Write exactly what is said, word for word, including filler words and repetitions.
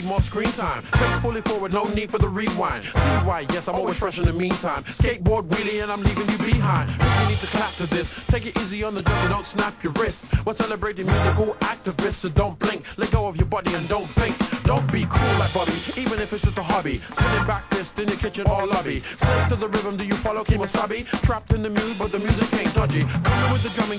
more screen time. Face fully forward, no need for the rewind. T Y, yes, I'm always fresh in the meantime. Skateboard wheelie and I'm leaving you behind. If you need to clap to this, take it easy on the jump and don't snap your wrist. We're celebrating musical activists, so don't blink. Let go of your body and don't think. Don't be cool like Bobby, even if it's just a hobby. Spinning back fist in your kitchen or lobby. Slave to the rhythm, do you follow Kemosabe? Trapped in the mood, but the music ain't dodgy. Coming with the drumming.